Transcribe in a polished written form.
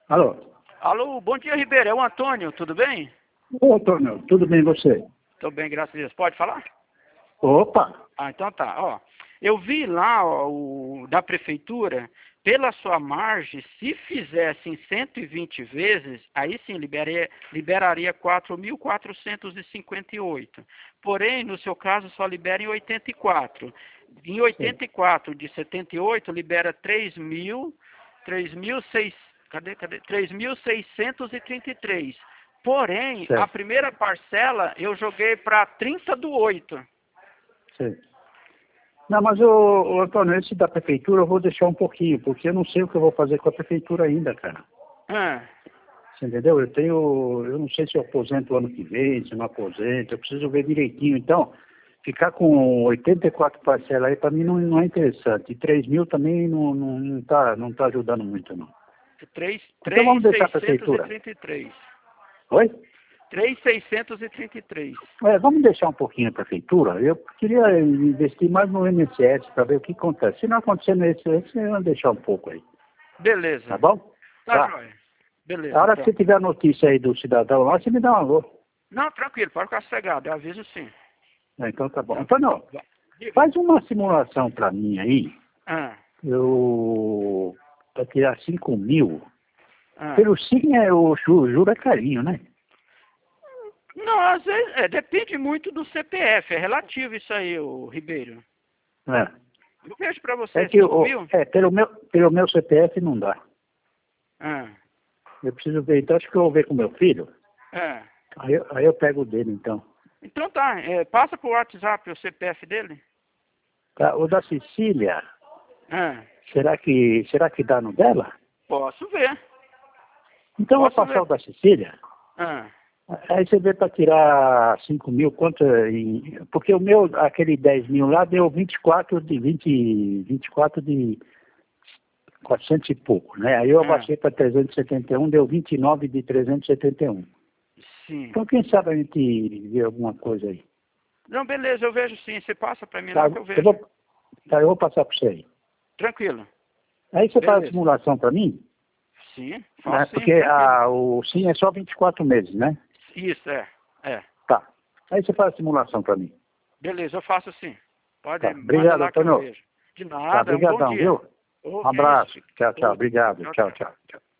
Alô? Alô, bom dia, Ribeiro. É o Antônio, tudo bem? Ô, Antônio, tudo bem você? Tô bem, graças a Deus. Pode falar? Opa! Ah, então tá. Ó, eu vi lá ó, da prefeitura, pela sua margem, se fizesse em 120 vezes, aí sim liberaria 4.458. Porém, no seu caso, só libera em 84. Em 84 de 78, libera 3.633. Porém, a Certo, primeira parcela eu joguei para 30/8. certo. Não, mas o Antônio, esse da prefeitura eu vou deixar um pouquinho, porque eu não sei o que eu vou fazer com a prefeitura ainda, cara. Ah, Você entendeu? Eu não sei se eu aposento o ano que vem, se não aposento, eu preciso ver direitinho. Então, ficar com 84 parcelas aí para mim não é interessante. E 3 mil também não tá ajudando muito, não. Então vamos deixar a prefeitura. 3.633. Oi? 3.633. Vamos deixar um pouquinho a prefeitura. Eu queria investir mais no INSS para ver o que acontece. Se não acontecer no INSS, vamos deixar um pouco aí. Tá Beleza. bom? Tá, Tá. joia. A Beleza, hora que então. você tiver a notícia aí do cidadão lá, você me dá um alô. Não, tranquilo, pode ficar sossegado, eu aviso sim. Então tá bom. Tranquilo. Antônio, Diga. faz uma simulação para mim aí. Ah, Para tirar 5 mil. ah. Pelo SIM, o juro é carinho, né? Não, às vezes, depende muito do CPF, é relativo isso aí, o Ribeiro. É. Eu vejo pra É você que 5 mil? pelo meu CPF não dá. Ah, Eu preciso ver. Então acho que eu vou ver com meu filho. ah. Aí eu pego o dele, então. Então tá, passa pro WhatsApp o CPF dele. Tá, o da Cecília, Ah, será que dá no dela? posso ver, Então eu vou posso passar o ver. da Cecília. Ah, Aí você vê para tirar 5 mil, porque o meu, aquele 10 mil lá deu 24 de 400 e pouco, né? Aí eu ah, abaixei para 371, deu 29 de 371. sim. Então quem sabe a gente vê alguma coisa aí. Não, beleza, eu vejo sim. Você passa pra mim Tá, lá que eu vejo. eu vou passar para você aí. Tranquilo. Aí você faz a Beleza. simulação para mim, Sim, né? faço sim, Porque tranquilo. o SIM é só 24 meses, né? Isso, é. Tá. Aí você faz a simulação para mim. Beleza, eu faço sim. Pode, Tá. manda Obrigado, lá que eu Antônio. vejo. De Tá, nada, um bom brigadão, dia. viu? Ô, Um que isso. abraço. Tchau, tchau. Ô, Obrigado. tchau, Tchau, tchau. tchau. Tchau.